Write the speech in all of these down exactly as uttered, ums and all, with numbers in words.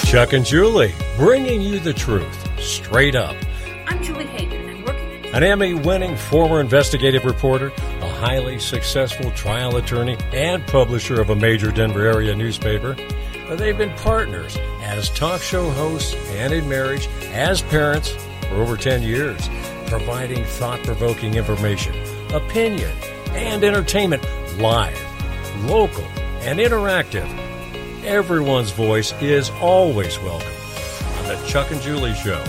Chuck and Julie, bringing you the truth, straight up. I'm Julie Hayden, and I'm working at... An Emmy-winning former investigative reporter, a highly successful trial attorney, and publisher of a major Denver area newspaper. They've been partners as talk show hosts and in marriage, as parents, for over ten years, providing thought-provoking information, opinion, and entertainment live, local, and interactive. Everyone's voice is always welcome on the Chuck and Julie Show.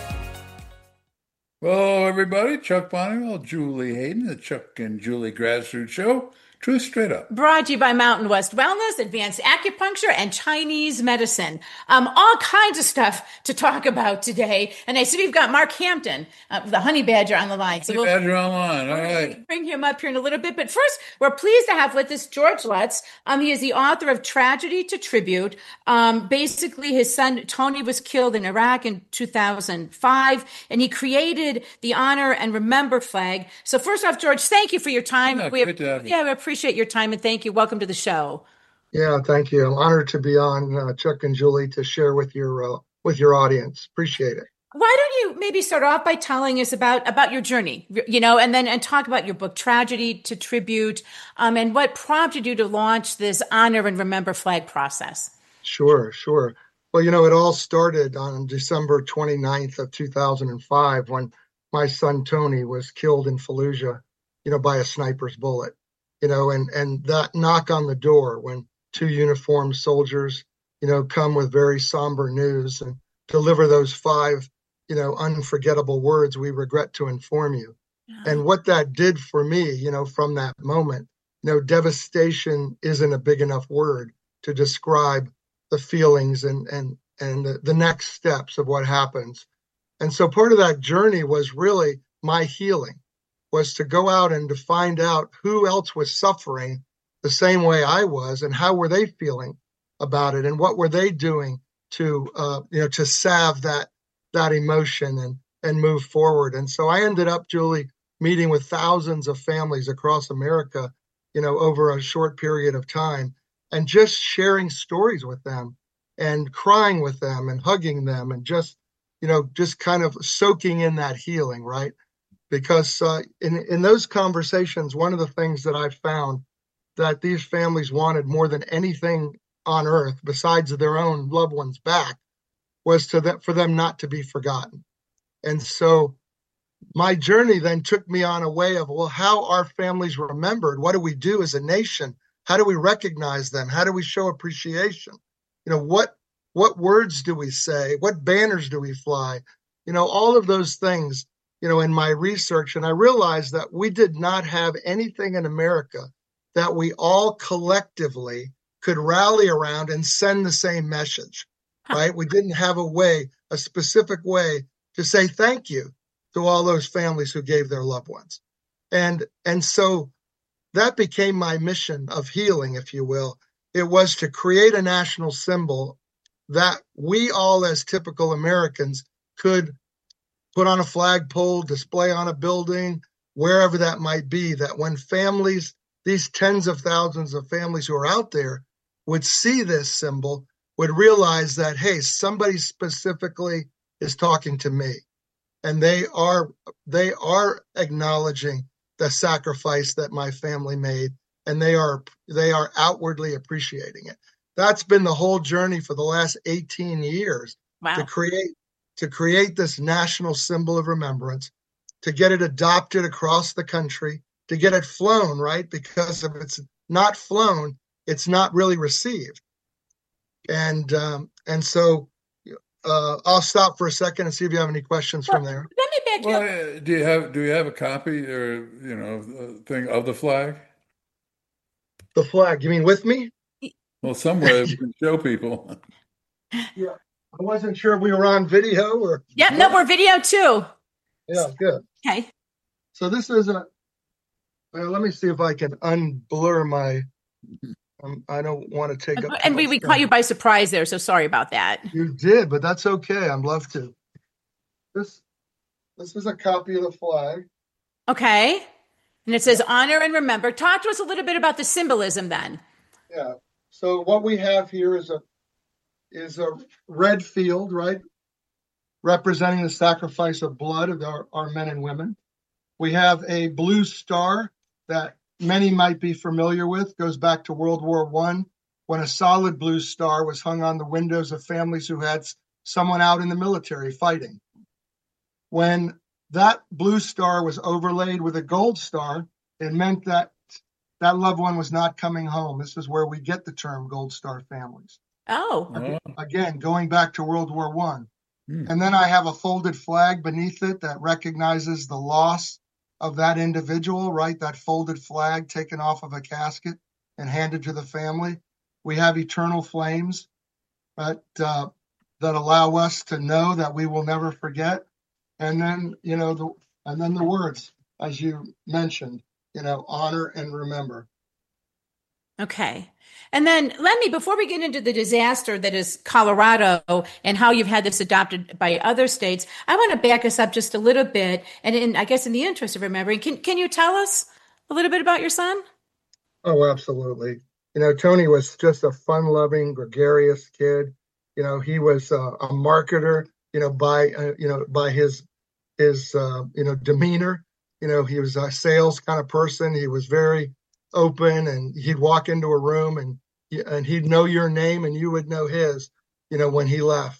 Hello, everybody. Chuck Bonnewell, Julie Hayden, the Chuck and Julie Grassroots Show. Truth straight up. Brought to you by Mountain West Wellness, Advanced Acupuncture, and Chinese Medicine. Um, all kinds of stuff to talk about today. And I see we've got Mark Hampton, uh, the Honey Badger, on the line. So Honey we'll, Badger online. All right. Bring him up here in a little bit. But first, we're pleased to have with us George Lutz. Um, he is the author of Tragedy to Tribute. Um, basically, his son Tony was killed in Iraq in two thousand five, and he created the Honor and Remember flag. So first off, George, thank you for your time. Yeah, we great to have you. Yeah, we appreciate Appreciate your time and thank you. Welcome to the show. Yeah, thank you. I'm honored to be on uh, Chuck and Julie to share with your uh, with your audience. Appreciate it. Why don't you maybe start off by telling us about about your journey, you know, and then and talk about your book Tragedy to Tribute, um, and what prompted you to launch this Honor and Remember flag process. Sure, sure. Well, you know, it all started on December twenty-ninth of two thousand five when my son Tony was killed in Fallujah, you know, by a sniper's bullet. You know, and, and that knock on the door when two uniformed soldiers, you know, come with very somber news and deliver those five, you know, unforgettable words, "We regret to inform you." Yeah. And what that did for me, you know, from that moment, you know, devastation isn't a big enough word to describe the feelings and, and, and the, the next steps of what happens. And so part of that journey was really my healing. Was to go out and to find out who else was suffering the same way I was and how were they feeling about it and what were they doing to, uh, you know, to salve that, that emotion and, and move forward. And so I ended up, Julie, meeting with thousands of families across America, you know, over a short period of time and just sharing stories with them and crying with them and hugging them and just, you know, just kind of soaking in that healing, right? Because uh, in, in those conversations, one of the things that I found that these families wanted more than anything on earth, besides their own loved ones back, was to that for them not to be forgotten. And so my journey then took me on a way of, well, how are families remembered? What do we do as a nation? How do we recognize them? How do we show appreciation? You know, what what words do we say? What banners do we fly? You know, all of those things. You know, in my research, and I realized that we did not have anything in America that we all collectively could rally around and send the same message, right? We didn't have a way, a specific way to say thank you to all those families who gave their loved ones. And, and so that became my mission of healing, if you will. It was to create a national symbol that we all as typical Americans could put on a flagpole, display on a building, wherever that might be, that when families, these tens of thousands of families who are out there would see this symbol, would realize that, hey, somebody specifically is talking to me. And they are they are acknowledging the sacrifice that my family made, and they are they are outwardly appreciating it. That's been the whole journey for the last eighteen years. Wow. to create to create this national symbol of remembrance, to get it adopted across the country, to get it flown, right? Because if it's not flown, it's not really received. And um, and so uh, I'll stop for a second and see if you have any questions well, from there. Let me back well, you up. Do you have do you have a copy or you know thing of the flag? The flag? You mean with me? Well, somewhere we can show people. Yeah. I wasn't sure if we were on video or. Yeah, no, we're video too. Yeah, good. Okay. So this is a. Well, let me see if I can unblur my. Um, I don't want to take up. And we, we caught you by surprise there, so sorry about that. You did, but that's okay. I'd love to. This this is a copy of the flag. Okay. And it says honor and remember. Talk to us a little bit about the symbolism then. Yeah. So what we have here is a is a red field, right? Representing the sacrifice of blood of our, our men and women. We have a blue star that many might be familiar with, goes back to World War One, when a solid blue star was hung on the windows of families who had someone out in the military fighting. When that blue star was overlaid with a gold star, it meant that that loved one was not coming home. This is where we get the term Gold Star families. Oh. Again, again going back to World War One. Hmm. And then I have a folded flag beneath it that recognizes the loss of that individual, right? That folded flag taken off of a casket and handed to the family. We have eternal flames that, uh, that allow us to know that we will never forget. And then, you know, the, and then the words, as you mentioned, you know, honor and remember. Okay. And then let me, before we get into the disaster that is Colorado and how you've had this adopted by other states, I want to back us up just a little bit. And in, I guess in the interest of remembering, can, can you tell us a little bit about your son? Oh, absolutely. You know, Tony was just a fun-loving, gregarious kid. You know, he was uh, a marketer, you know, by, uh, you know, by his, his, uh, you know, demeanor. You know, he was a sales kind of person. He was very open, and he'd walk into a room and and he'd know your name and you would know his, you know, when he left.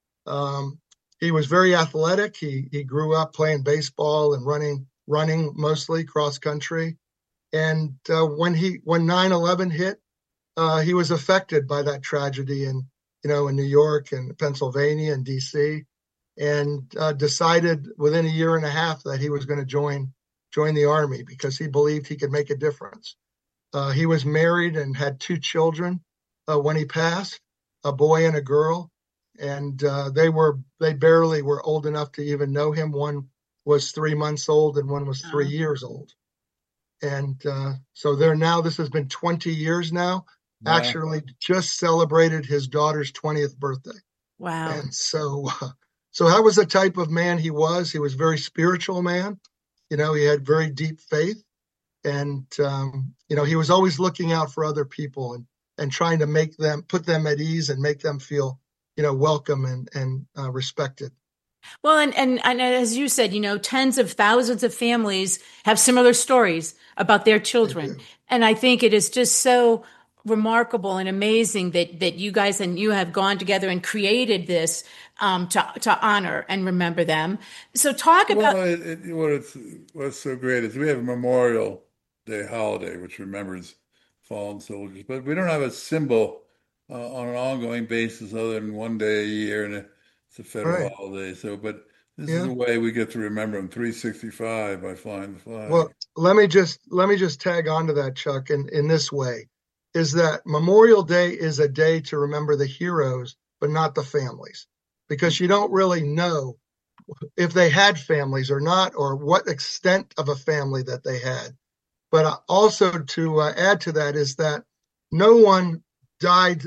Um, he was very athletic. He he grew up playing baseball and running, running mostly cross country. And uh, when he when nine eleven hit, uh, he was affected by that tragedy in, you know, in New York and Pennsylvania and D C, and uh, decided within a year and a half that he was going to join join the Army because he believed he could make a difference. Uh, he was married and had two children uh, when he passed, a boy and a girl, and uh, they were they barely were old enough to even know him. One was three months old and one was three uh-huh. years old. And uh, so they're now, this has been twenty years now, wow. Actually just celebrated his daughter's twentieth birthday. Wow. And so, uh, so that was the type of man he was. He was a very spiritual man. You know, he had very deep faith. And, um, you know, he was always looking out for other people and, and trying to make them, put them at ease and make them feel, you know, welcome and, and uh, respected. Well, and, and, and as you said, you know, tens of thousands of families have similar stories about their children. And I think it is just so remarkable and amazing that, that you guys and you have gone together and created this um, to, to honor and remember them. So talk about... Well, it, it, what it's, what's so great is we have a Memorial Day holiday, which remembers fallen soldiers, but we don't have a symbol uh, on an ongoing basis other than one day a year, and it's a federal right. holiday. So, but this yeah. is a way we get to remember them three sixty-five by flying the flag. Well, let me just let me just tag on to that, Chuck, in, in this way, is that Memorial Day is a day to remember the heroes, but not the families, because you don't really know if they had families or not, or what extent of a family that they had. But also to uh, add to that is that no one died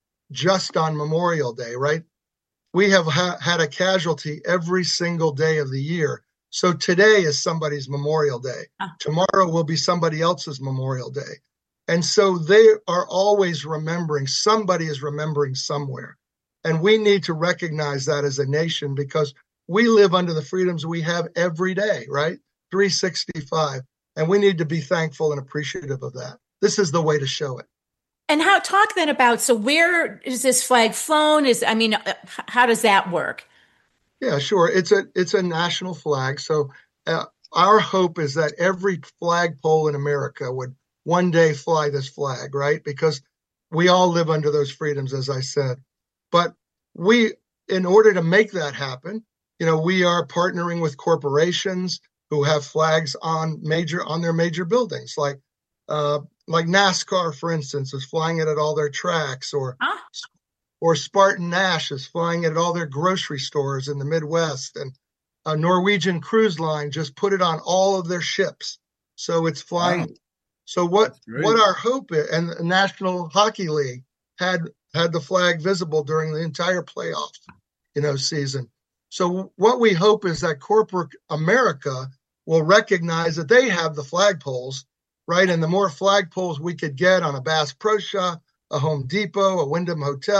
just on Memorial Day, right? We have ha- had a casualty every single day of the year. So today is somebody's Memorial Day. Ah. Tomorrow will be somebody else's Memorial Day. And so they are always remembering, somebody is remembering somewhere. And we need to recognize that as a nation because we live under the freedoms we have every day, right? three sixty-five. And we need to be thankful and appreciative of that. This is the way to show it. And how talk then about, so where is this flag flown? Is, I mean, how does that work? Yeah, sure. It's a, it's a national flag. So uh, our hope is that every flagpole in America would one day fly this flag, right? Because we all live under those freedoms, as I said. But we, in order to make that happen, you know, we are partnering with corporations who have flags on major on their major buildings, like uh, like NASCAR, for instance, is flying it at all their tracks, or ah. or Spartan Nash is flying it at all their grocery stores in the Midwest, and a Norwegian Cruise Line just put it on all of their ships, so it's flying. Wow. So what what our hope is, and the National Hockey League had had the flag visible during the entire playoff, you know, season. So what we hope is that corporate America will recognize that they have the flagpoles, right? And the more flagpoles we could get on a Bass Pro Shop, a Home Depot, a Wyndham Hotel,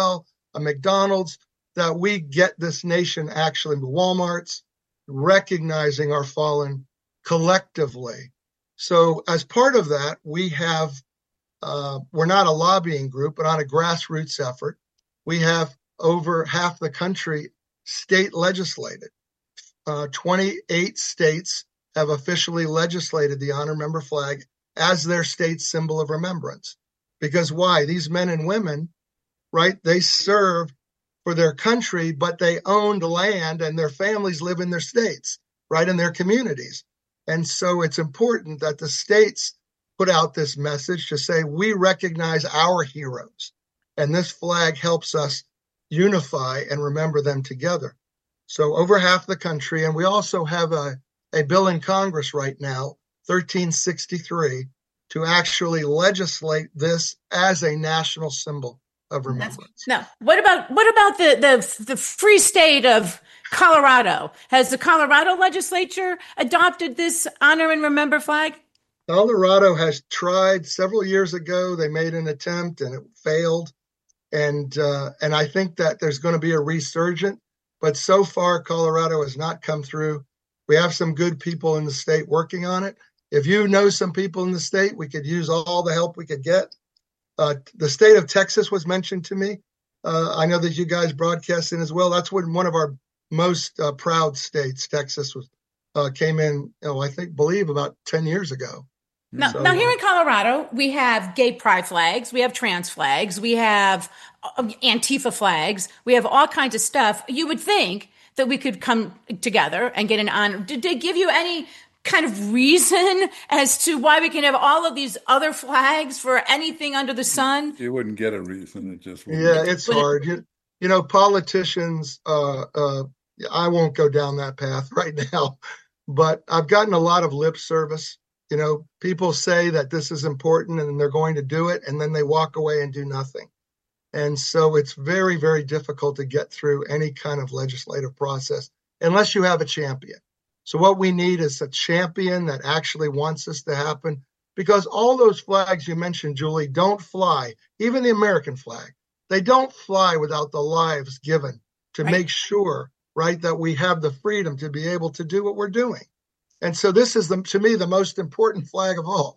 a McDonald's, that we get this nation actually, Walmart's, recognizing our fallen collectively. So as part of that, we have, uh, we're not a lobbying group, but on a grassroots effort, we have over half the country state legislated. Uh, twenty-eight states have officially legislated the honor member flag as their state symbol of remembrance. Because why? These men and women, right, they served for their country, but they owned land and their families live in their states, right, in their communities. And so it's important that the states put out this message to say, we recognize our heroes. And this flag helps us unify and remember them together. So over half the country, and we also have a, a bill in Congress right now, thirteen sixty-three, to actually legislate this as a national symbol of remembrance. Now, what about what about the, the the free state of Colorado? Has the Colorado legislature adopted this honor and remember flag? Colorado has tried several years ago. They made an attempt and it failed. And uh, and I think that there's going to be a resurgence. But so far, Colorado has not come through. We have some good people in the state working on it. If you know some people in the state, we could use all the help we could get. Uh, the state of Texas was mentioned to me. Uh, I know that you guys broadcast in as well. That's when one of our most uh, proud states, Texas, was uh, came in, you know, I think, believe about ten years ago. Now, So, now here uh, in Colorado, we have gay pride flags, we have trans flags, we have uh, Antifa flags, we have all kinds of stuff. You would think that we could come together and get an honor. Did they give you any kind of reason as to why we can have all of these other flags for anything under the sun? You wouldn't get a reason. It just wouldn't. Yeah, it's hard. You, you know, politicians, uh, uh, I won't go down that path right now, but I've gotten a lot of lip service. You know, people say that this is important and they're going to do it, and then they walk away and do nothing. And so it's very, very difficult to get through any kind of legislative process unless you have a champion. So what we need is a champion that actually wants this to happen, because all those flags you mentioned, Julie, don't fly. Even the American flag, they don't fly without the lives given to Right. make sure, right, that we have the freedom to be able to do what we're doing. And so this is, the, to me, the most important flag of all.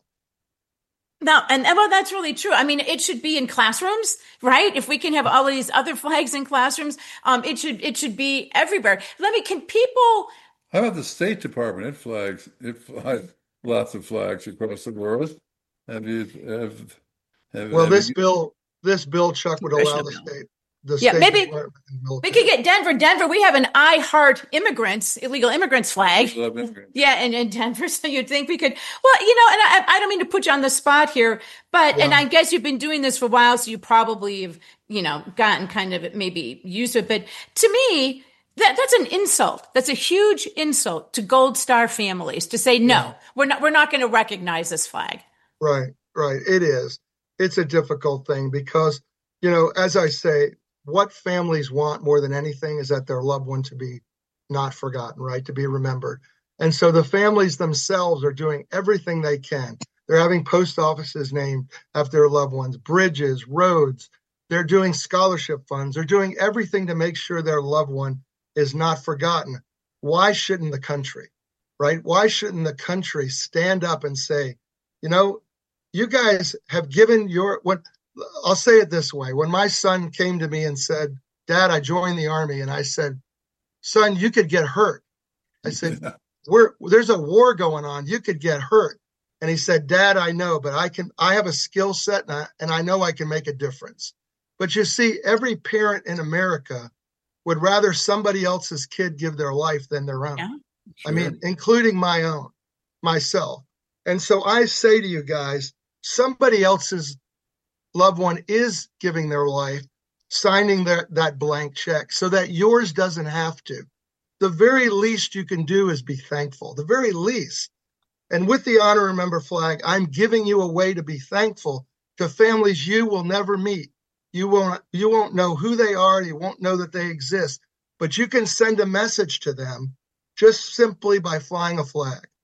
No, and and, well, that's really true. I mean, it should be in classrooms, right? If we can have all of these other flags in classrooms, um, it should it should be everywhere. Let me, can people? How about the State Department? It flags, it flies lots of flags across the world. Have you, have, have, Well, have this you, bill, this bill, Chuck, would allow the Congressional bill. state, the Yeah, State maybe Department and We military. could get Denver. Denver, we have an I Heart Immigrants, illegal immigrants flag. love immigrants. Yeah, and in Denver, so you'd think we could. Well, you know, and I, I don't mean to put you on the spot here, but and Yeah. I guess you've been doing this for a while, so you probably have, you know, gotten kind of maybe used to it. But to me, that that's an insult. That's a huge insult to Gold Star families to say no, Yeah. we're not we're not going to recognize this flag. Right, right. It is. It's a difficult thing because, you know, as I say, what families want more than anything is that their loved one to be not forgotten, right? To be remembered. And so the families themselves are doing everything they can. They're having post offices named after their loved ones, bridges, roads. They're doing scholarship funds. They're doing everything to make sure their loved one is not forgotten. Why shouldn't the country, right? Why shouldn't the country stand up and say, you know, you guys have given your, what, I'll say it this way. When my son came to me and said, Dad, I joined the Army, and I said, son, you could get hurt. I said, We're, there's a war going on. You could get hurt. And he said, Dad, I know, but I can, I have a skill set and I, and I know I can make a difference. But you see, every parent in America would rather somebody else's kid give their life than their own. Yeah, I mean, including my own, myself. And so I say to you guys, somebody else's loved one is giving their life, signing their, that blank check so that yours doesn't have to. The very least you can do is be thankful, the very least. And with the Honor Remember flag, I'm giving you a way to be thankful to families you will never meet. You won't, you won't know who they are. You won't know that they exist, but you can send a message to them just simply by flying a flag.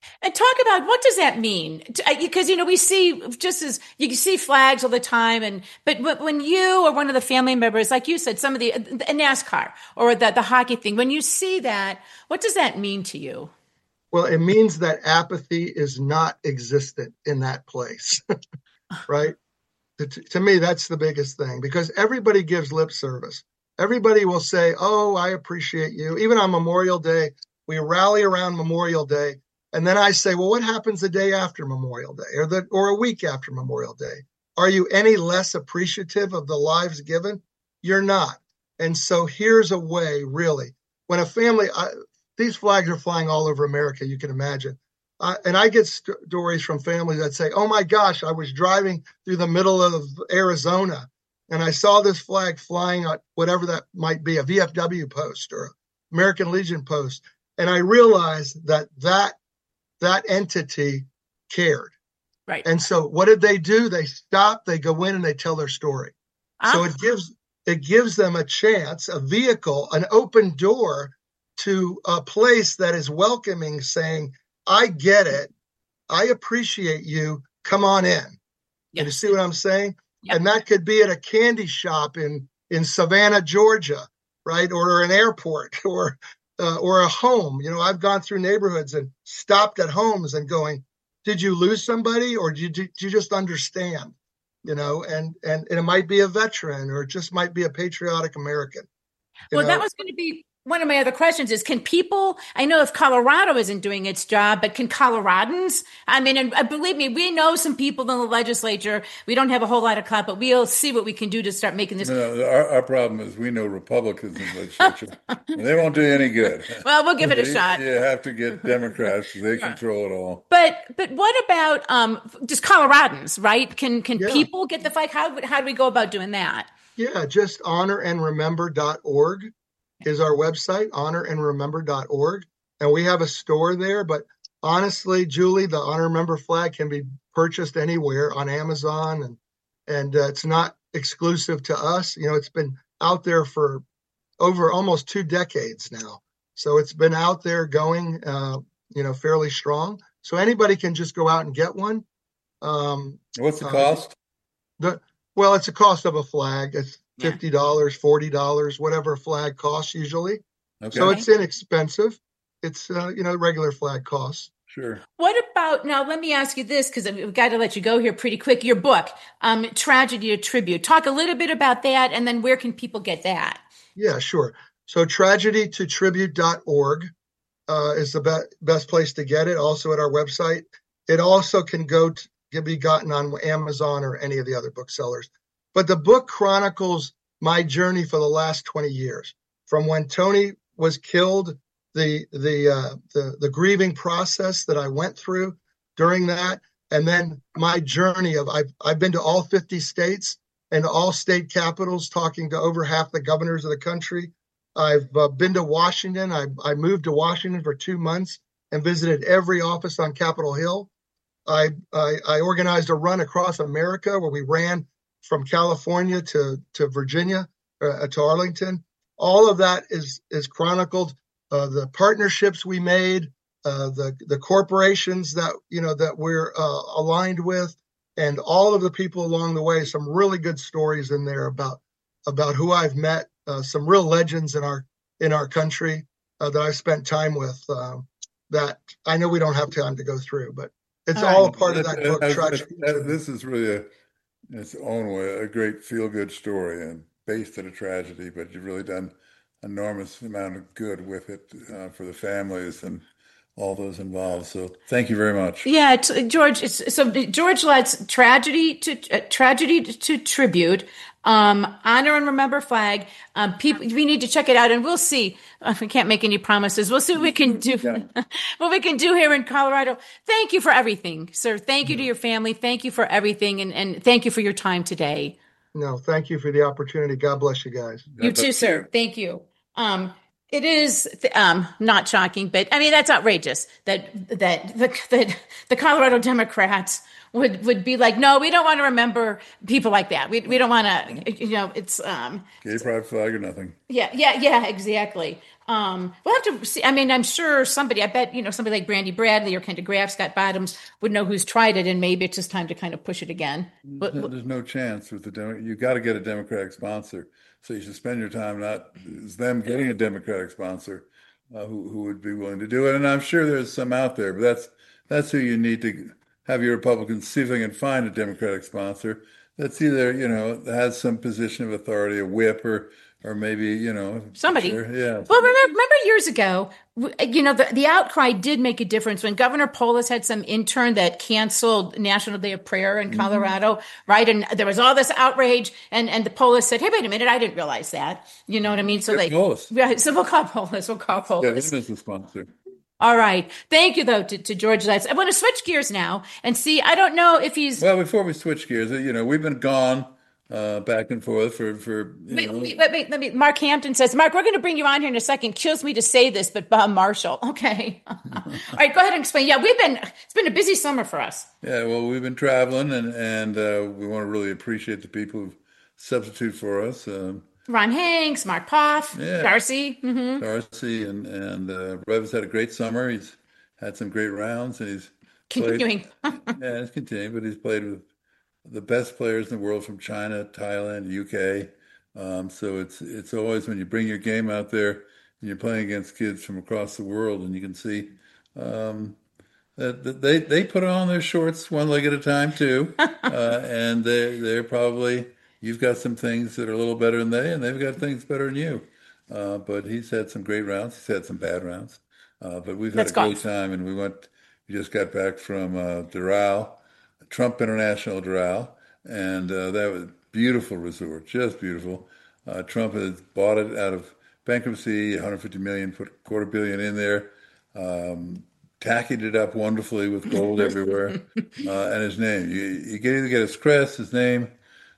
And talk about what does that mean? Because, you know, we see just as you see flags all the time. And, but, but when you or one of the family members, like you said, some of the, the NASCAR or the, the hockey thing, when you see that, what does that mean to you? Well, it means that apathy is not existent in that place, right? To, to me, that's the biggest thing, because everybody gives lip service. Everybody will say, oh, I appreciate you. Even on Memorial Day, we rally around Memorial Day. And then I say, well, what happens the day after Memorial Day or the or a week after Memorial Day? Are you any less appreciative of the lives given? You're not. And so here's a way, really, when a family, I, these flags are flying all over America, you can imagine. Uh, and I get st- stories from families that say, oh my gosh, I was driving through the middle of Arizona and I saw this flag flying on whatever that might be, a V F W post or American Legion post. And I realized that that that entity cared. Right. And so what did they do? They stop, they go in and they tell their story. Ah. So it gives it gives them a chance, a vehicle, an open door to a place that is welcoming, saying, I get it. I appreciate you. Come on in. Yes. And you see what I'm saying? Yep. And that could be at a candy shop in, in Savannah, Georgia, right? Or an airport or Uh, or a home. You know, I've gone through neighborhoods and stopped at homes and going, did you lose somebody or did you, did you just understand? You know, and, and, and it might be a veteran or it just might be a patriotic American. Well, know? That was going to be one of my other questions is, can people, I know if Colorado isn't doing its job, but can Coloradans? I mean, and believe me, we know some people in the legislature. We don't have a whole lot of clout, but we'll see what we can do to start making this. No, our, our problem is we know Republicans in the legislature. They won't do any good. Well, we'll give it a they, shot. You have to get Democrats. They control it all. But but what about um, just Coloradans, right? Can can yeah. people get the flag? How, how do we go about doing that? Yeah, just honor and remember dot org. Is our website, honor and remember dot org. And we have a store there. But honestly, Julie, the Honor and Remember flag can be purchased anywhere on Amazon. And and uh, it's not exclusive to us. You know, it's been out there for over almost two decades now. So it's been out there going, uh, you know, fairly strong. So anybody can just go out and get one. Um, What's the cost? Uh, the Well, it's a cost of a flag. It's fifty dollars, forty dollars, whatever a flag costs usually. Okay. So it's inexpensive. It's, uh, you know, regular flag costs. Sure. What about, now let me ask you this, because we've got to let you go here pretty quick. Your book, um, Tragedy to Tribute. Talk a little bit about that, and then where can people get that? Yeah, sure. So tragedy to tribute dot org uh, is the be- best place to get it, also at our website. It also can go to, can be gotten on Amazon or any of the other booksellers. But the book chronicles my journey for the last twenty years, from when Tony was killed, the the uh, the, the grieving process that I went through during that, and then my journey of I've I've been to all fifty states and all state capitals, talking to over half the governors of the country. I've uh, been to Washington. I I moved to Washington for two months and visited every office on Capitol Hill. I I, I organized a run across America where we ran from California to, to Virginia, uh, to Arlington. All of that is is chronicled. Uh, the partnerships we made, uh, the the corporations that you know that we're uh, aligned with, and all of the people along the way. Some really good stories in there about about who I've met. Uh, some real legends in our in our country uh, that I've spent time with. Uh, that I know we don't have time to go through, but it's all, all right. a part of that book. As, as, as, this is really a its own way, a great feel-good story and based in a tragedy, but you've really done enormous amount of good with it uh, for the families and all those involved. So thank you very much. Yeah, t- George. It's, so George Lutz, tragedy to uh, tragedy to tribute, um, honor and remember flag. Um, people, we need to check it out, and we'll see. Uh, we can't make any promises. We'll see what we can do. Yeah. What we can do here in Colorado. Thank you for everything, sir. Thank you yeah. to your family. Thank you for everything, and, and thank you for your time today. No, thank you for the opportunity. God bless you guys. You too, sir. Thank you. Um, It is um, not shocking, but I mean, that's outrageous that that the, that the Colorado Democrats would would be like, no, we don't want to remember people like that. We we don't want to, you know, it's um, Gay pride flag or nothing. yeah, yeah, yeah, exactly. Um, we'll have to see. I mean, I'm sure somebody, I bet, you know, somebody like Brandy Bradley or Kendra Graff, Scott Bottoms would know who's tried it, and maybe it's just time to kind of push it again. But, There's no, there's no chance with the Demo- you got to get a Democratic sponsor. So you should spend your time not is them getting a Democratic sponsor uh, who who would be willing to do it. And I'm sure there's some out there, but that's that's who you need to have your Republicans see if they can find a Democratic sponsor that's either, you know, has some position of authority, a whip, or or maybe, you know, somebody. Sure, yeah. Well, remember, remember years ago, you know, the, the outcry did make a difference when Governor Polis had some intern that canceled National Day of Prayer in Colorado, mm-hmm. right? And there was all this outrage, and, and the Polis said, hey, wait a minute, I didn't realize that. You know what I mean? So they, Polis. Yeah, so we'll call Polis, we'll call Polis. Yeah, this is the sponsor. All right. Thank you, though, to, to George Letts. I want to switch gears now and see, I don't know if he's... Well, before we switch gears, you know, we've been gone uh, back and forth for... for you wait, know. wait, wait, wait, let me... Mark Hampton says, Mark, we're going to bring you on here in a second. Kills me to say this, but Bob Marshall. Okay. All right, go ahead and explain. Yeah, we've been... It's been a busy summer for us. Yeah, well, we've been traveling, and, and uh, we want to really appreciate the people who substitute for us. Um, Ron Hanks, Mark Poff, yeah, Darcy. Mm-hmm. Darcy, and, and uh, Rev has had a great summer. He's had some great rounds, and he's continuing. Played, yeah, he's continuing, but he's played with the best players in the world from China, Thailand, U K. Um, so it's it's always when you bring your game out there and you're playing against kids from across the world, and you can see um, that, that they they put on their shorts one leg at a time too, uh, and they they're probably you've got some things that are a little better than they, and they've got things better than you. Uh, but he's had some great rounds. He's had some bad rounds. Uh, but we've had That's a great golf. time, and we went. We just got back from uh, Doral, Trump International Doral, and uh, that was a beautiful resort, just beautiful. Uh, Trump has bought it out of bankruptcy, one hundred fifty million, put a quarter billion in there, um, tackied it up wonderfully with gold everywhere, uh, and his name. You, you can either get his crest, his name.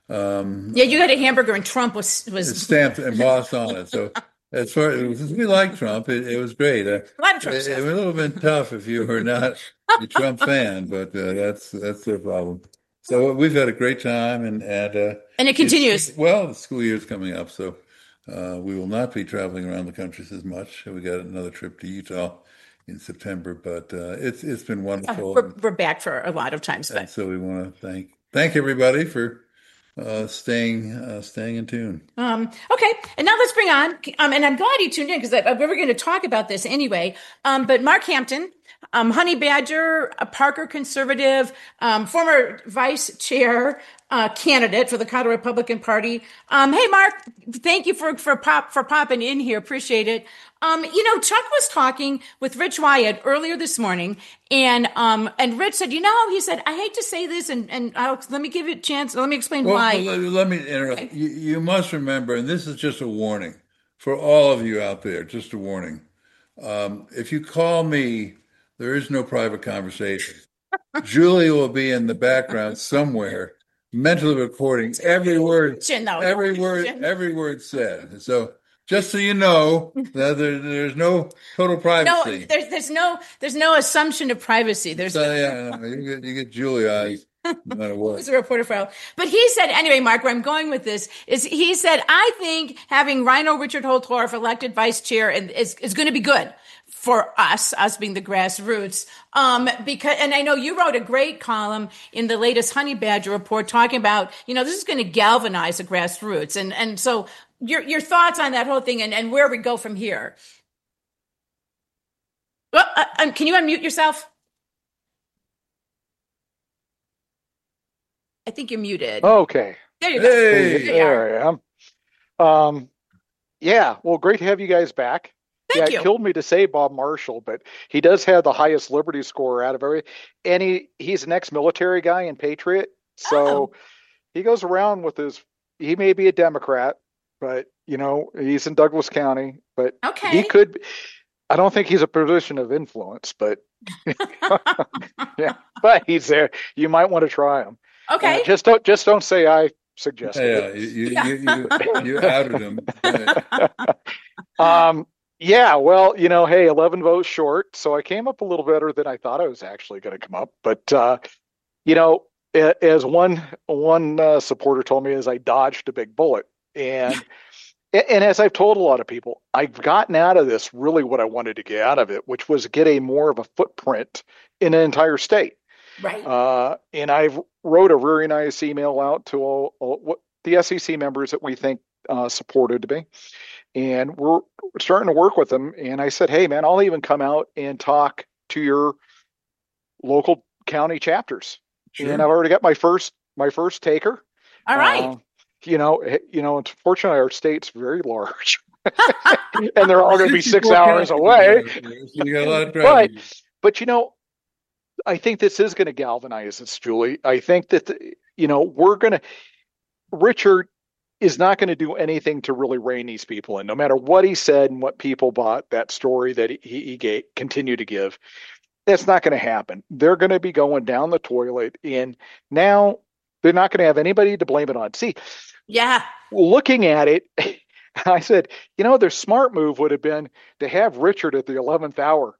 Um, yeah, you had a hamburger, and Trump was was stamped and embossed on it. So. As far as we like Trump, it, it was great. Uh, a lot of Trump it, stuff. it was a little bit tough if you were not a Trump fan, but uh, that's that's their problem. So we've had a great time, and and uh, and it continues. Well, the school year is coming up, so uh, we will not be traveling around the country as much. We got another trip to Utah in September, but uh, it's it's been wonderful. Uh, we're, we're back for a lot of times, but and so we want to thank thank everybody for. Uh, staying, uh, staying in tune. Um, okay, and now let's bring on, um, and I'm glad you tuned in because we were going to talk about this anyway. Um, but Mark Hampton, um, Honey Badger, a Parker conservative, um, former vice chair uh, candidate for the Colorado Republican Party. Um, hey, Mark, thank you for for pop for popping in here. Appreciate it. Um, you know, Chuck was talking with Rich Wyatt earlier this morning, and um, and Rich said, you know, he said, I hate to say this, and and Alex, let me give you a chance. Let me explain well, why. Let, let me interrupt. Okay. You, you must remember, and this is just a warning for all of you out there. Just a warning. Um, if you call me, there is no private conversation. Julie will be in the background somewhere, mentally recording every word, every word, every word said. So. Just so you know, that there, there's no total privacy. No, there's there's no there's no assumption of privacy. There's so, yeah, no, you get you get Julie eyes no matter what. Who's a reporter for Al. But he said anyway, Mark, where I'm going with this is he said I think having Rhino Richard Holtorf elected vice chair is is going to be good for us, us being the grassroots. Um, because, and I know you wrote a great column in the latest Honey Badger report talking about, you know, this is going to galvanize the grassroots. And, and so your, your thoughts on that whole thing and, and where we go from here. Well, uh, um, can you unmute yourself? I think you're muted. Okay. There you go. Hey, there I am. Um, yeah, well, great to have you guys back. Thank yeah, you. It killed me to say Bob Marshall, but he does have the highest Liberty score out of every, and he, he's an ex-military guy and patriot. So Oh. he goes around with his, he may be a Democrat, but you know, he's in Douglas County, but Okay. he could, I don't think he's a position of influence, but yeah, but he's there. You might want to try him. Okay. Uh, just don't, just don't say I suggested Yeah, it. you you, Yeah. you, you, you outed him. um, yeah, well, you know, hey, eleven votes short. So I came up a little better than I thought I was actually going to come up. But, uh, you know, as one one uh, supporter told me, as I dodged a big bullet, and and as I've told a lot of people, I've gotten out of this really what I wanted to get out of it, which was get a more of a footprint in an entire state. Right. Uh, and I wrote a very nice email out to all, all the S E C members that we think uh, supported me, and we're starting to work with them. And I said, hey, man, I'll even come out and talk to your local county chapters. Sure. And I've already got my first my first taker. All right. Uh, you know, you know. Unfortunately, our state's very large, and they're all going to be six hours away. You got a lot of traffic. But, but you know, I think this is going to galvanize us, Julie. I think that the, you know we're going to. Richard is not going to do anything to really rein these people in, no matter what he said and what people bought that story that he, he gave, continued to give. That's not going to happen. They're going to be going down the toilet, and now they're not going to have anybody to blame it on. See, yeah, looking at it, I said, you know, their smart move would have been to have Richard at the eleventh hour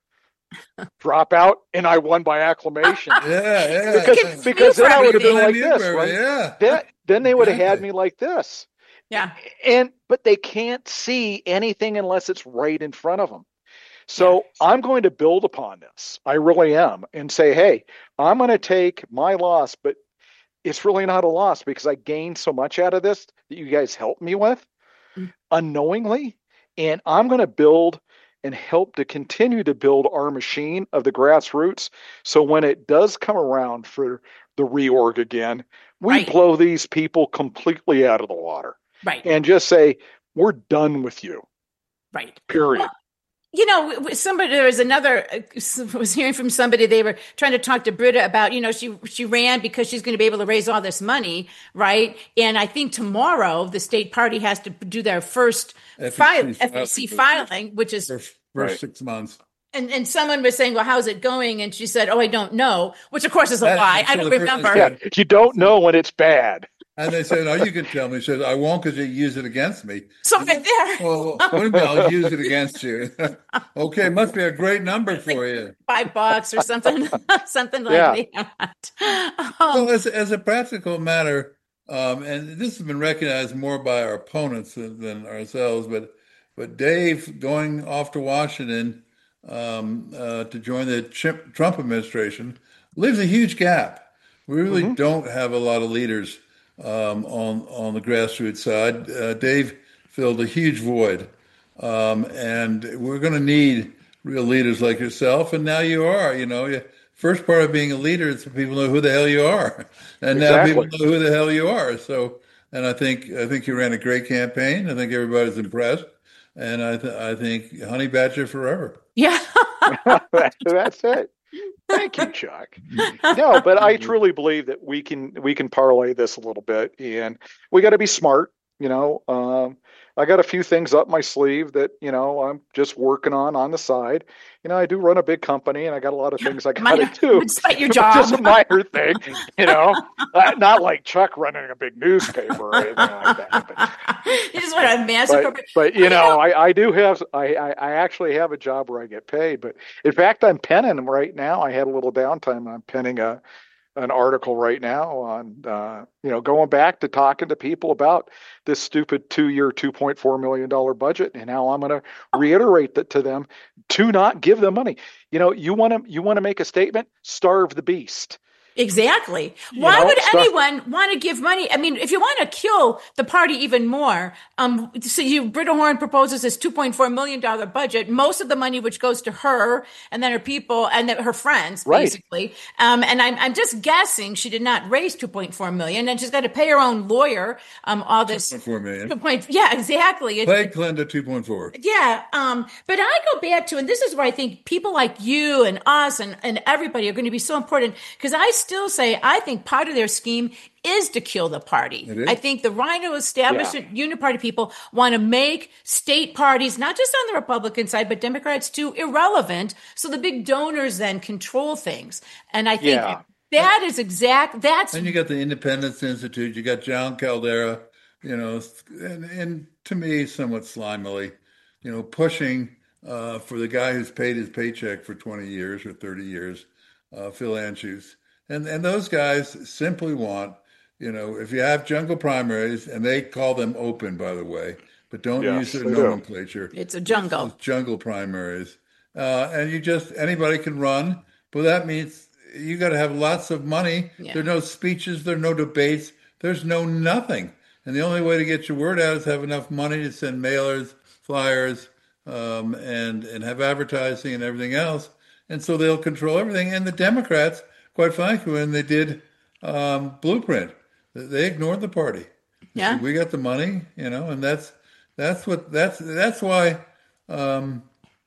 drop out, and I won by acclamation. Yeah, yeah. Because, because then I would have been like this, right? Yeah. Then, then they would have had me like this. Yeah. And but they can't see anything unless it's right in front of them. So yeah. I'm going to build upon this. I really am, and say, hey, I'm going to take my loss, but it's really not a loss because I gained so much out of this that you guys helped me with mm-hmm. unknowingly. And I'm going to build and help to continue to build our machine of the grassroots. So when it does come around for the reorg again, we right. blow these people completely out of the water. Right. And just say, we're done with you. Right. Period. Well, you know, somebody, there was another, I was hearing from somebody, they were trying to talk to Britta about, you know, she, she ran because she's going to be able to raise all this money. Right. And I think tomorrow the state party has to do their first file, F E C filing, which is first, first right. six months. And and someone was saying, well, how's it going? And she said, oh, I don't know, which of course is a that, lie. I don't remember. Yeah, you don't know when it's bad. And they said, oh, you can tell me. She said, I won't because you use it against me. So right there. Well, what do you mean I'll use it against you? Okay, must be a great number for like you. Five bucks or something, something like yeah. that. Um, so as, as a practical matter, um, and this has been recognized more by our opponents than, than ourselves, but but Dave going off to Washington um, uh, to join the Trump administration leaves a huge gap. We really mm-hmm. don't have a lot of leaders Um, on on the grassroots side. Uh, Dave filled a huge void, um, and we're going to need real leaders like yourself. And now you are. You know, you, first part of being a leader is for people to know who the hell you are, and exactly. now people know who the hell you are. So, and I think I think you ran a great campaign. I think everybody's impressed, and I th- I think Honey Badger forever. Yeah, that's it. Thank you, Chuck. No, but I truly believe that we can we can parlay this a little bit, and we got to be smart. You know, um, I got a few things up my sleeve that you know I'm just working on on the side. You know, I do run a big company, and I got a lot of things I got to do. Despite your job, just a minor thing. You know, uh, not like Chuck running a big newspaper or anything like that. But, you just want to massacre. But, but you know, I, I do have I, I I actually have a job where I get paid. But in fact, I'm penning right now. I had a little downtime. I'm penning a an article right now on uh, you know going back to talking to people about this stupid two-year, two point four million dollar budget, and how I'm going to reiterate that to them to not give them money. You know, you want to you want to make a statement, starve the beast. Exactly. Why you know, would stuff- anyone want to give money? I mean, if you want to kill the party even more, um, so you, Britta Horn proposes this two point four million dollars budget, most of the money which goes to her and then her people and then her friends, right. basically. Um, and I'm, I'm just guessing she did not raise two point four million dollars and she's got to pay her own lawyer, um, all this. two point four million dollars. two point, yeah, exactly. Play Clinda two point four. Yeah. Um, but I go back to, and this is where I think people like you and us and, and everybody are going to be so important, because I still say I think part of their scheme is to kill the party. I think the Rhino establishment, yeah. Uniparty people want to make state parties, not just on the Republican side, but Democrats too, irrelevant. So the big donors then control things. And I think yeah. that is exact. That's and you got the Independence Institute. You got John Caldera. You know, and, and to me, somewhat slimily, you know, pushing uh, for the guy who's paid his paycheck for twenty years or thirty years, uh, Phil Anschutz. And and those guys simply want, you know, if you have jungle primaries, and they call them open, by the way, but don't use Yes, their they do. nomenclature. It's a Use those jungle. jungle primaries. Uh, and you just, anybody can run, but that means you got to have lots of money. There Yeah. are no speeches, there are no debates, there's no nothing. And the only way to get your word out is have enough money to send mailers, flyers, um, and and have advertising and everything else. And so they'll control everything. And the Democrats, quite frankly, when they did um, Blueprint, they ignored the party. They said, Yeah. "We got the money," you know, and that's that's what that's that's why um,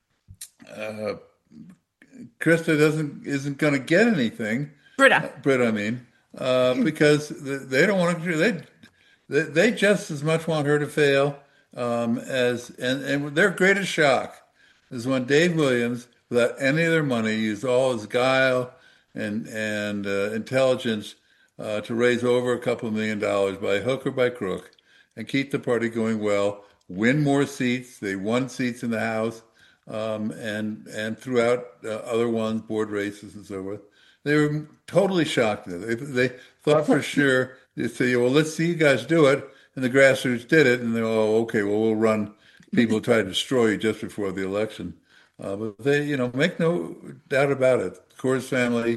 uh, Krista doesn't isn't going to get anything. Britta. Britt, I mean, uh, because they don't want to. They they, they just as much want her to fail um, as and, and their greatest shock is when Dave Williams, without any of their money, used all his guile and and uh, intelligence uh, to raise over a couple of million dollars by hook or by crook and keep the party going well, win more seats. They won seats in the House um, and and throughout uh, other ones, board races and so forth. They were totally shocked. They, they thought for sure, they say, well, let's see you guys do it. And the grassroots did it. And they, oh, okay, well, we'll run people who try to destroy you just before the election. Uh, but they, you know, make no doubt about it. Coors family,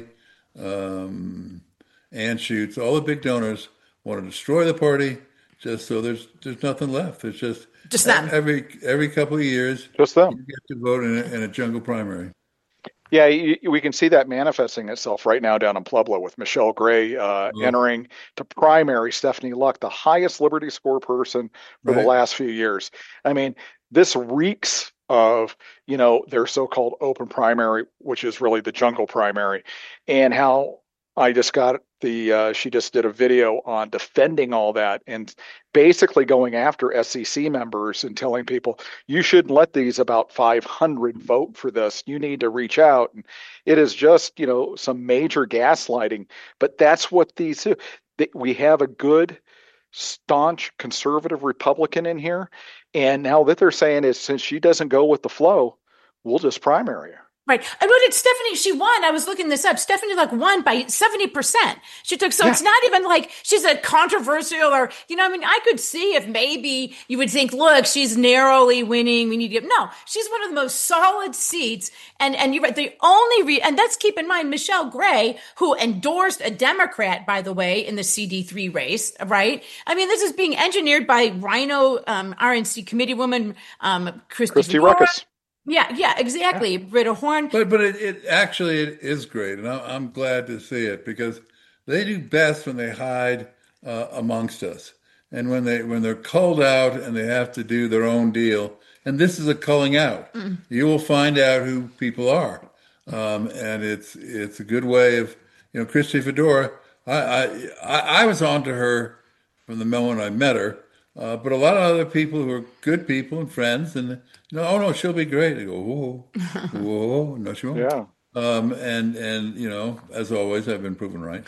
um, Anschutz, all the big donors want to destroy the party just so there's there's nothing left. It's just Just them. every every couple of years, Just them. you get to vote in a, in a jungle primary. Yeah, you, we can see that manifesting itself right now down in Pueblo with Michelle Gray uh, Oh. entering to primary Stephanie Luck, the highest Liberty Score person for the Right. last few years. I mean, this reeks of, you know, their so-called open primary, which is really the jungle primary, and how I just got the, uh, she just did a video on defending all that and basically going after S E C members and telling people, you shouldn't let these about five hundred vote for this. You need to reach out. And it is just, you know, some major gaslighting, but that's what these do. They- We have a good, staunch conservative Republican in here. And now that they're saying is since she doesn't go with the flow, we'll just primary her. Right. I wrote it, Stephanie, she won. I was looking this up. Stephanie like won by seventy percent. She took, so Yeah. it's not even like she's a controversial or, you know, I mean, I could see if maybe you would think, look, she's narrowly winning. We need to get, no, she's one of the most solid seats. And, and you're right. The only re, and let's keep in mind, Michelle Gray, who endorsed a Democrat, by the way, in the C D three race, right? I mean, this is being engineered by Rhino, um, R N C committee woman, um, Christy, Christy Fedora. Ruckus. Yeah, yeah, exactly. Britta Horn. But but it, it actually it is great, and I'm, I'm glad to see it because they do best when they hide uh, amongst us, and when they when they're culled out and they have to do their own deal. And this is a culling out. Mm. You will find out who people are, um, and it's it's a good way of you know Christy Fedora. I I I I was on to her from the moment I met her. Uh, but a lot of other people who are good people and friends, and no, oh no, she'll be great. They go, whoa, whoa, no, she won't. Yeah. Um, and and you know, as always, I've been proven right.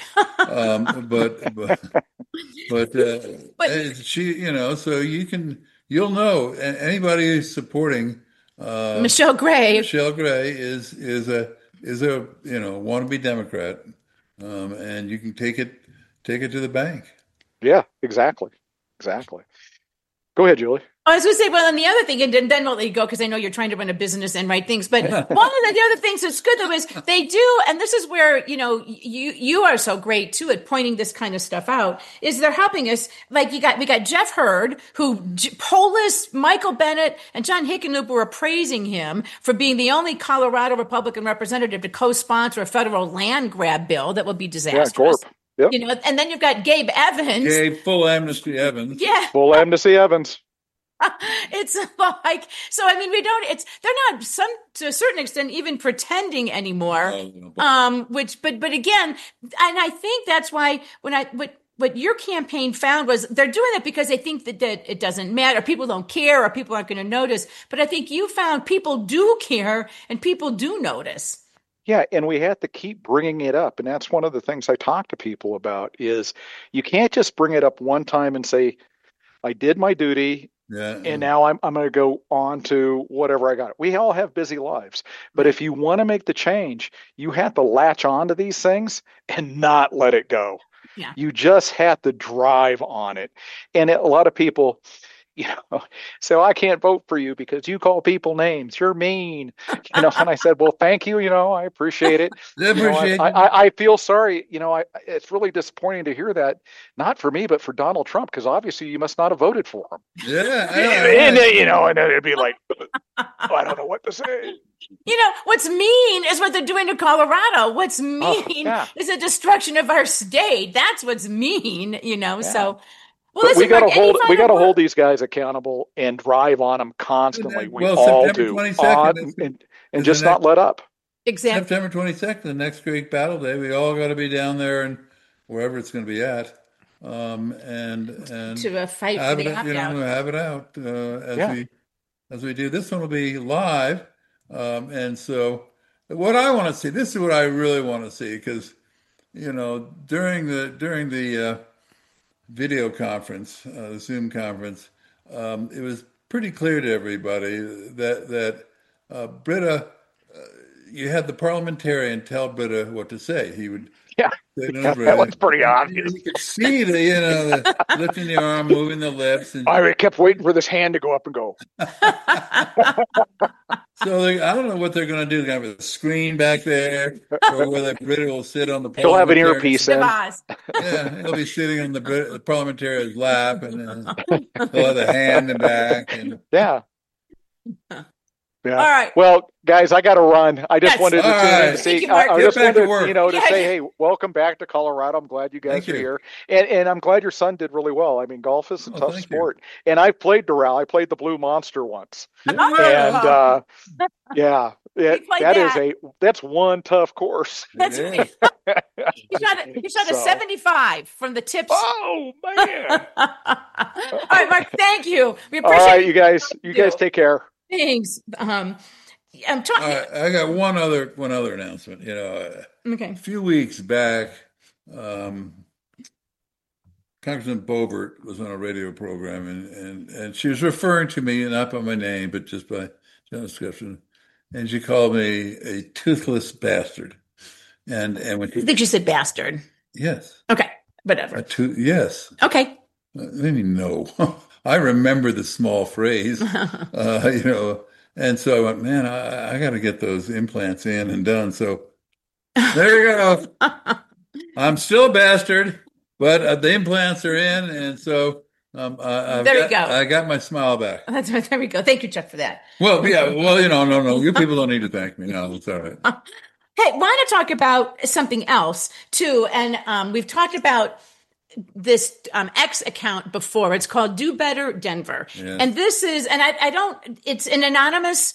Um, but but but, uh, But- uh, she, you know, so you can you'll know a- anybody who's supporting uh, Michelle Gray. Michelle Gray is is a is a you know wannabe Democrat, um, and you can take it take it to the bank. Yeah, exactly. Exactly. Go ahead, Julie. I was going to say, well, and the other thing, and then then we'll let you go because I know you're trying to run a business and write things. But one of the, the other things that's good though is they do, and this is where you know you you are so great too at pointing this kind of stuff out. Is they're helping us. Like you got we got Jeff Hurd, who J- Polis, Michael Bennett, and John Hickenlooper were praising him for being the only Colorado Republican representative to co-sponsor a federal land grab bill that will be Yeah, disastrous. Gorp. Yep. You know, and then you've got Gabe Evans. Gave full amnesty Evans. Yeah. Full amnesty Evans. It's like, so I mean, we don't, it's, they're not some, to a certain extent, even pretending anymore. Oh, no, but- Um, which, but, but again, and I think that's why when I, what, what your campaign found was they're doing it because they think that, that it doesn't matter. People don't care or people aren't going to notice. But I think you found people do care and people do notice. Yeah, and we have to keep bringing it up. And that's one of the things I talk to people about is you can't just bring it up one time and say, I did my duty. Yeah. And now I'm I'm going to go on to whatever I got. We all have busy lives, but if you want to make the change, you have to latch on to these things and not let it go. Yeah. You just have to drive on it. And a lot of people, you know, so I can't vote for you because you call people names. You're mean, you know. And I said, well, thank you. You know, I appreciate it. I You know, I, appreciate I, I I feel sorry. You know, I it's really disappointing to hear that, not for me, but for Donald Trump, because obviously you must not have voted for him. Yeah. I know, And, right. you know, and then it'd be like, I don't know what to say. You know, what's mean is what they're doing to Colorado. What's mean Oh, yeah. is the destruction of our state. That's what's mean, you know. Yeah. So, well, But we listen, got to Mark, any hold we final got to word? hold these guys accountable and drive on them constantly. We Well, all September do, twenty-second on, is, and is and the just not next let up. Exactly. September twenty-second, the next great battle day. We all got to be down there and wherever it's going to be at, um, and and To uh, fight for have the it, you opt-out. know, have it out uh, as Yeah. we as we do. This one will be live, um, and so what I want to see. This is what I really want to see because you know during the during the uh, video conference, uh, the Zoom conference, um, it was pretty clear to everybody that that uh, Britta, uh, you had the parliamentarian tell Britta what to say. He would Yeah, say to yeah, that Britta, was pretty and obvious. you could see the you know the lifting the arm, moving the lips, and I kept waiting for this hand to go up and go. so they, I don't know what they're going to do. They're going to have a screen back there, or whether Britta will sit on the He'll have an parliamentarian. earpiece The in. boss. Yeah, he'll be sitting on the, Brit- the parliamentarian's lap, and uh, he'll have a hand in back, and Yeah. Yeah. All right. Well, guys, I got to run. I just Yes. wanted to All tune in right. to Thank see. you, Mark. I, I Get just back wanted, to work. you know, to Yeah, say, yeah. hey, welcome back to Colorado. I'm glad you guys Thank are you. here, and and I'm glad your son did really well. I mean, golf is a Oh, tough thank you. sport, and I've played Doral. I played the Blue Monster once, Oh, and uh, yeah, it, played that is that. a that's one tough course. That's Yeah. right. You shot a, you shot a So- seventy-five from the tips. Oh man! All right, Mark. Thank you. We All appreciate right, you guys, you guys take care. Thanks. Um, I'm All talking. right, I got one other one other announcement. You know, Okay. a few weeks back, um, Congressman Boebert was on a radio program, and, and, and she was referring to me not by my name, but just by job description, and she called me a toothless bastard. And and when I think you said bastard. yes, Okay. a Whatever. tooth yes. Okay. Maybe no. I remember the small phrase, uh, you know, and so I went, man, I, I got to get those implants in and done. So there you go. I'm still a bastard, but uh, the implants are in, and so um, I, I've There you got, go. I got my smile back. That's there we go. Thank you, Chuck, for that. Well, yeah, well, you know, no, no, you people don't need to thank me. No, it's all right. Hey, why not talk about something else too? And um, we've talked about this um, X account before. It's called Do Better Denver, Yeah. and this is, and I, I don't. It's an anonymous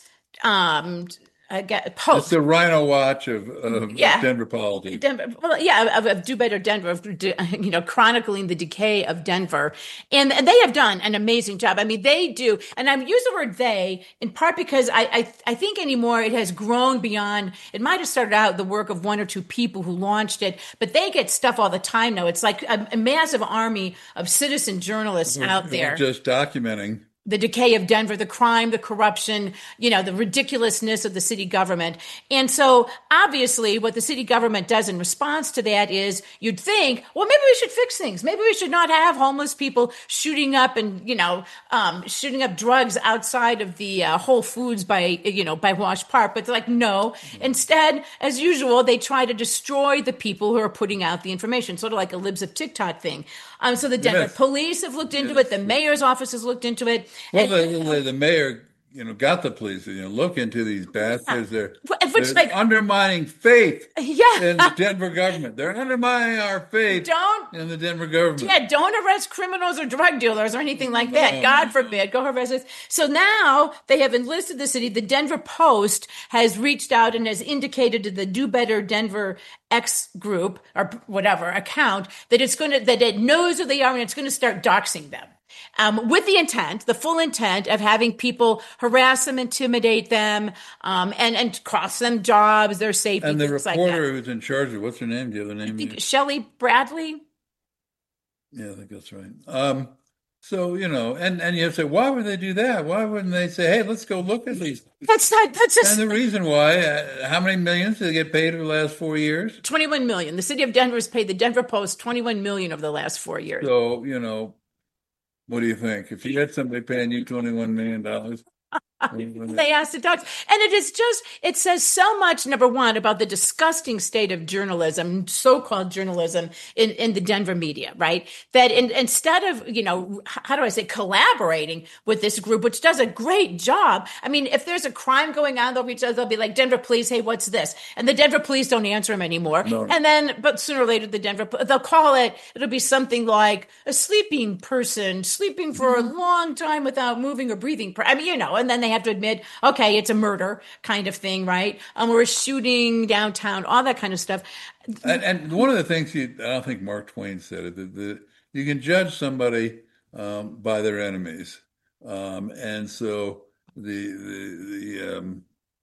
um, I get, It's post. the Rhino Watch of, of Yeah. Denver politics. Denver, well, yeah, of, of Do Better Denver, of, you know, chronicling the decay of Denver. And they have done an amazing job. I mean, they do. And I use the word they in part because I, I, I think anymore it has grown beyond, it might have started out the work of one or two people who launched it, but they get stuff all the time now. It's like a, a massive army of citizen journalists out there. Just documenting. The decay of Denver, the crime, the corruption, you know, the ridiculousness of the city government. And so obviously what the city government does in response to that is you'd think, well, maybe we should fix things. Maybe we should not have homeless people shooting up and, you know, um, shooting up drugs outside of the uh, Whole Foods by, you know, by Wash Park. But they're like, no. Instead, as usual, they try to destroy the people who are putting out the information, sort of like a Libs of TikTok thing. Um, so the Denver Yes. police have looked into it. The mayor's office has looked into it. Well, the, the, the mayor, you know, got the police to, you know, look into these bastards. They're, Which, they're like- undermining faith Yeah. in the Denver government. They're undermining our faith Don't- in the Denver government. Yeah, don't arrest criminals or drug dealers or anything like that. God forbid. Go arrest us. So now they have enlisted the city. The Denver Post has reached out and has indicated to the Do Better Denver X group or whatever account that it's going to, that it knows who they are and it's going to start doxing them. Um, with the intent, the full intent of having people harass them, intimidate them, um, and, and cost them jobs, their safety, And the things like reporter that. who's in charge of, what's her name? Do you have the name? I think Shelley Bradley. Yeah, I think that's right. Um, So, you know, and, and you have to say, why would they do that? Why wouldn't they say, hey, let's go look at these? That's not, that's just. And the reason why, uh, how many millions did they get paid over the last four years? twenty-one million. The city of Denver has paid the Denver Post twenty-one million over the last four years. So, you know, what do you think? If you had somebody paying you twenty-one million dollars, they asked the docs. And it is just, it says so much, number one, about the disgusting state of journalism, so-called journalism in, in the Denver media, right? That in, instead of, you know, how do I say, collaborating with this group, which does a great job. I mean, if there's a crime going on, they'll, reach, they'll be like, Denver police, hey, what's this? And the Denver police don't answer them anymore. No. And then, but sooner or later, the Denver, they'll call it, it'll be something like a sleeping person, sleeping for a long time without moving or breathing. I mean, you know, and then they have to admit, okay, it's a murder kind of thing, right? Um, we're shooting downtown, all that kind of stuff. And, and one of the things you, I don't think Mark Twain said it, that, that you can judge somebody um, by their enemies. Um, and so the, the, the um,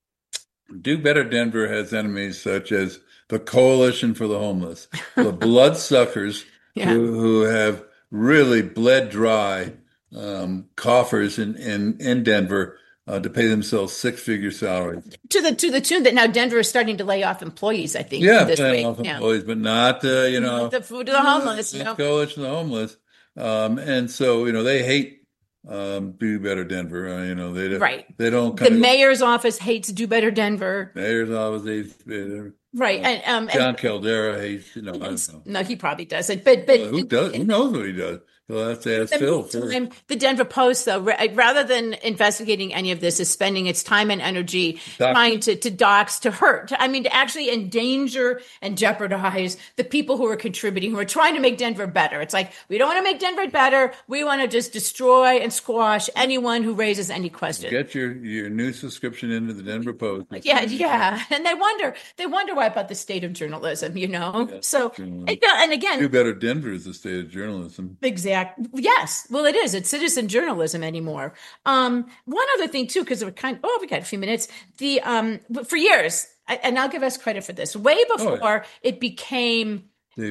Do Better Denver has enemies such as the Coalition for the Homeless, the bloodsuckers yeah. who, who have really bled dry um, coffers in, in, in Denver Uh, to pay themselves six-figure salaries. To the to the tune that now Denver is starting to lay off employees, I think. Yeah, this laying week. off yeah. employees, but not, uh, you know. The food to the homeless. You know. Coalition of the Homeless. Um, and so, you know, they hate um, Do Better Denver. Uh, you know, they don't. Right. They don't. The mayor's office hates Do Better Denver. Mayor's office hates Better. Right. Uh, and, um, John and, Caldera hates, you know, I don't know. No, he probably doesn't. But, but well, who does? Who knows what he does? Well, that's ask Phil. Time, the Denver Post, though, rather than investigating any of this, is spending its time and energy dox. trying to, to dox, to hurt. I mean, to actually endanger and jeopardize the people who are contributing, who are trying to make Denver better. It's like, we don't want to make Denver better. We want to just destroy and squash anyone who raises any question. Get your, your new subscription into the Denver Post. Yeah, yeah. And they wonder, they wonder why about the state of journalism, you know? Yeah, so, and, and again. Do Better Denver is the state of journalism. Exactly. Yes. Well, it is. It's citizen journalism anymore. Um, one other thing too, because we're kind of, oh, we got a few minutes. The, um, for years, I, and I'll give us credit for this, way before oh, yeah. it became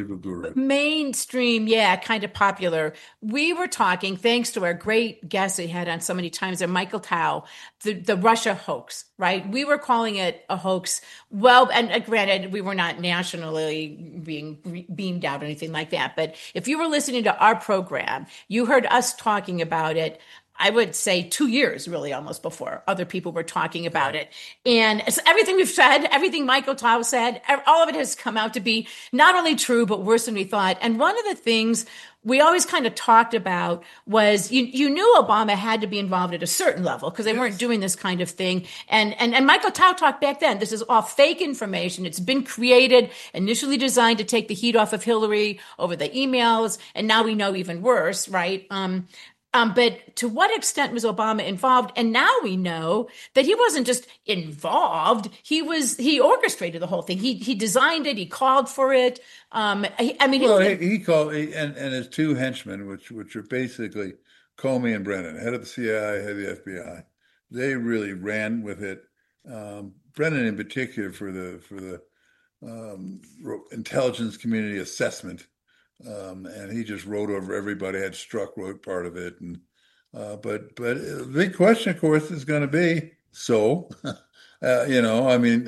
mainstream, yeah, kind of popular. We were talking, thanks to our great guest we had on so many times, Michael Tao, the, the Russia hoax, right? We were calling it a hoax. Well, and uh, granted, we were not nationally being beamed out or anything like that. But if you were listening to our program, you heard us talking about it. I would say two years, really, almost before other people were talking about it. And it's everything we've said, everything Michael Tao said, all of it has come out to be not only true, but worse than we thought. And one of the things we always kind of talked about was you, you knew Obama had to be involved at a certain level because they yes. weren't doing this kind of thing. And, and, and Michael Tao talked back then, this is all fake information. It's been created, initially designed to take the heat off of Hillary over the emails. And now we know even worse, right? Um, Um, but to what extent was Obama involved? And now we know that he wasn't just involved. He was, he orchestrated the whole thing. He, he designed it. He called for it. Um, I, I mean, well, he, he, he called, he, and, and his two henchmen, which, which are basically Comey and Brennan, head of the C I A, head of the F B I. They really ran with it. Um, Brennan in particular for the, for the, um, intelligence community assessment. Um, and he just wrote over everybody. Had Strzok wrote part of it, and uh, but but the big question, of course, is going to be so. uh, you know, I mean,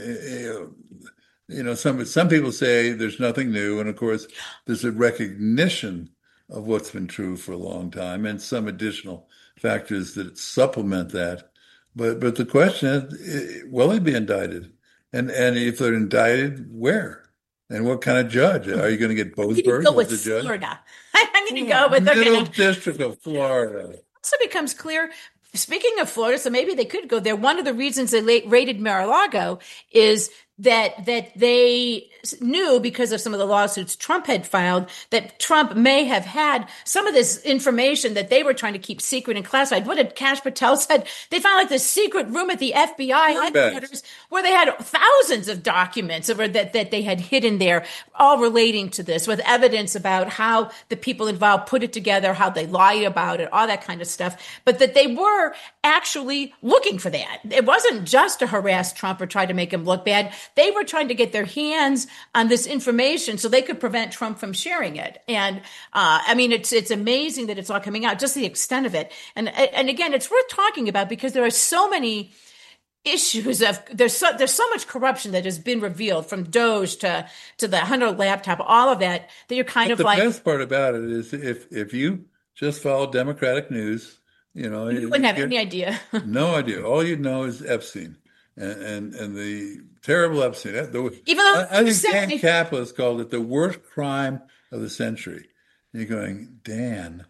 you know, some some people say there's nothing new, and of course, there's a recognition of what's been true for a long time, and some additional factors that supplement that. But but the question is, will they be indicted? And and if they're indicted, where? And what kind of judge? Are you going to get Boasberg go with as the judge? Florida. I'm going to go with the Middle District of Florida. Also becomes clear, speaking of Florida, so maybe they could go there. One of the reasons they raided Mar-a-Lago is that that they knew, because of some of the lawsuits Trump had filed, that Trump may have had some of this information that they were trying to keep secret and classified. What did Kash Patel said? They found like this secret room at the F B I headquarters where they had thousands of documents that, that they had hidden there, all relating to this, with evidence about how the people involved put it together, how they lied about it, all that kind of stuff. But that they were actually looking for that. It wasn't just to harass Trump or try to make him look bad. they were trying to get their hands on this information so they could prevent Trump from sharing it. And uh, I mean, it's it's amazing that it's all coming out, just the extent of it. And and again, it's worth talking about because there are so many issues of there's so there's so much corruption that has been revealed, from Doge to to the Hunter laptop, all of that, that you're kind but of the like. The best part about it is if if you just follow Democratic news, you know, you wouldn't have any idea. No idea. All you know is Epstein and and, and the terrible Epstein. The, Even though I, I think Dan Caplis called it the worst crime of the century. And you're going, Dan.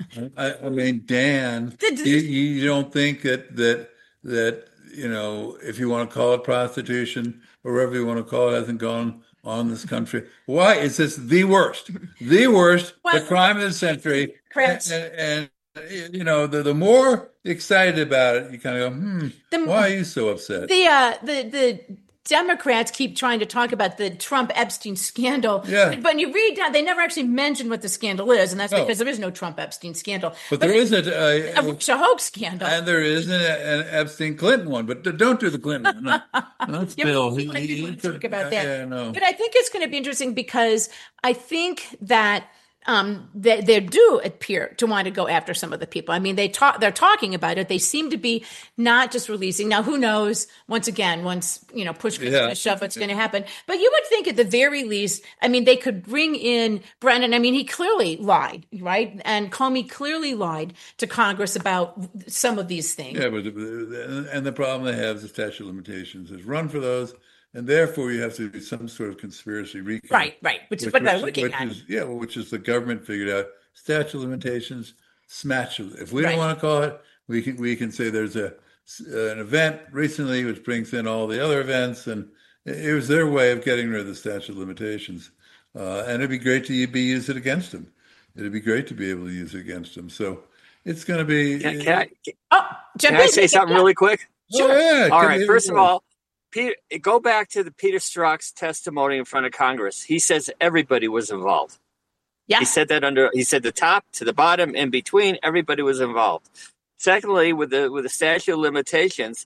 I, I mean, Dan. you, you don't think that that that. You know, if you want to call it prostitution or whatever you want to call it, hasn't gone on in this country. Why is this the worst? The worst, well, the crime of the century. Correct. And, and, you know, the, the more excited about it, you kind of go, hmm, the, why are you so upset? The, uh, the, the, Democrats keep trying to talk about the Trump Epstein scandal. Yeah. But when you read down, they never actually mention what the scandal is. And that's no. because there is no Trump Epstein scandal. But, but there is a, a, a, a hoax scandal. And there is an, an Epstein Clinton one. But don't do the Clinton one. No, that's yeah, Bill. He, he, he, talk about that. Yeah, no. But I think it's going to be interesting because I think that Um, they, they do appear to want to go after some of the people. I mean, they talk, they're talking about it. They seem to be not just releasing. Now, who knows? Once again, once, you know, push comes yeah. to shove, what's going to happen. But you would think at the very least, I mean, they could bring in Brennan. I mean, he clearly lied, right? And Comey clearly lied to Congress about some of these things. Yeah, but and the problem they have is the statute of limitations is run for those. And therefore, you have to do some sort of conspiracy recount. Right, right. Which, which is what they're looking which at. Is, yeah, which is the government figured out. Statute of limitations, smash it. If we right. don't want to call it, we can we can say there's a an event recently which brings in all the other events, and it was their way of getting rid of the statute of limitations. Uh, and it'd be great to be used it against them. It'd be great to be able to use it against them. So it's going to be. Can, can, I, can, oh, can I say something yeah. really quick? Sure. Oh, yeah. All right. First of all. Peter, go back to the Peter Strzok's testimony in front of Congress. He says everybody was involved. Yeah. He said that under, he said the top to the bottom, in between, everybody was involved. Secondly, with the with the statute of limitations,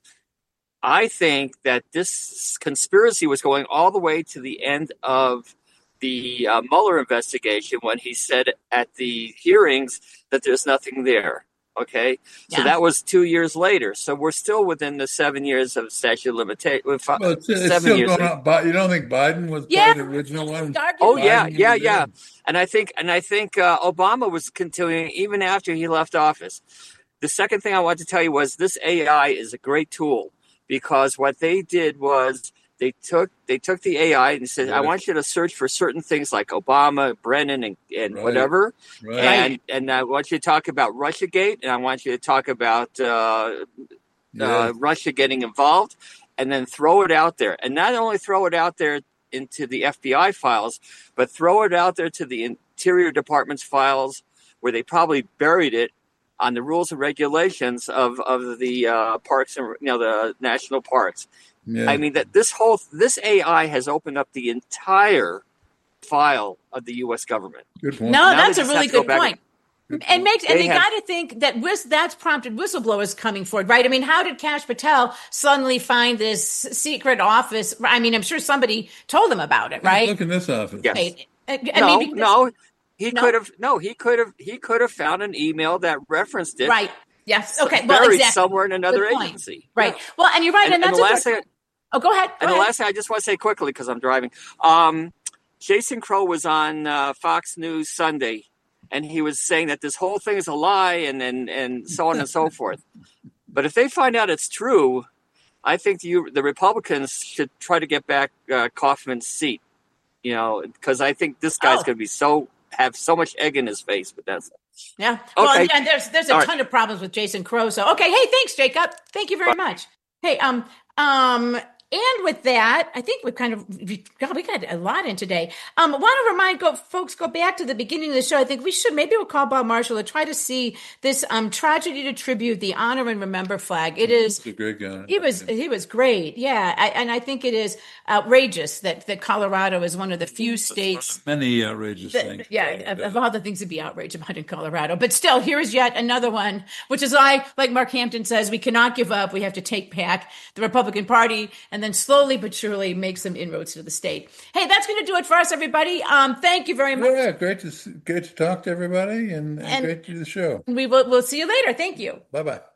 I think that this conspiracy was going all the way to the end of the uh, Mueller investigation when he said at the hearings that there's nothing there. Okay, yeah. So that was two years later. So we're still within the seven years of statute of limitations. Well, it's, it's seven still years going on. You don't think Biden was yeah. part of the original one? Oh Biden yeah, yeah, yeah. And I think, and I think uh, Obama was continuing even after he left office. The second thing I want to tell you was this A I is a great tool because what they did was they took they took the A I and said, right. I want you to search for certain things like Obama, Brennan, and, and right. whatever. Right. And and I want you to talk about Russiagate, and I want you to talk about uh, yeah. uh, Russia getting involved, and then throw it out there. And not only throw it out there into the F B I files, but throw it out there to the Interior Department's files where they probably buried it on the rules and regulations of, of the uh, parks and, you know, the national parks. Yeah. I mean, that this whole, this A I has opened up the entire file of the U S government. Good point. No, now that's a really good point. Good and makes and they you got to think that whist, that's prompted whistleblowers coming forward, right? I mean, how did Kash Patel suddenly find this secret office? I mean, I'm sure somebody told them about it, right? Look in this office. Yes. Right. I no, mean, because, no, he no? could have. No, he could have. He could have found an email that referenced it. Right. Yes. Okay. Well, buried exactly. somewhere in another agency. Right. Yeah. Well, and you're right. And, and, and that's the a last good, thing. Oh, go ahead. Go and ahead. the last thing I just want to say quickly because I'm driving. Um, Jason Crow was on uh, Fox News Sunday, and he was saying that this whole thing is a lie, and and, and so on and so forth. But if they find out it's true, I think you, the Republicans should try to get back uh, Kaufman's seat. You know, because I think this guy's Oh. going to be so have so much egg in his face. But that's Yeah. Well, Okay. and there's there's a All ton of problems with Jason Crow. So okay, hey, thanks, Jacob. Thank you very much. Hey, um, um, and with that, I think we've kind of we got, we got a lot in today. Um, I want to remind go, folks go back to the beginning of the show. I think we should maybe we'll call Bob Marshall to try to see this um tragedy to tribute the honor and remember flag. It is He's a great guy. He was he was great, yeah, I, and I think it is outrageous that that Colorado is one of the few states. Many outrageous that- things. yeah, of, of all the things to be outraged about in Colorado, but still, here is yet another one, which is why, like Mark Hampton says, we cannot give up. We have to take back the Republican Party and and then slowly but surely make some inroads to the state. Hey, that's going to do it for us, everybody. Um, thank you very much. Yeah, great to great to talk to everybody, and, and, and great to do the show. We will we'll see you later. Thank you. Bye bye.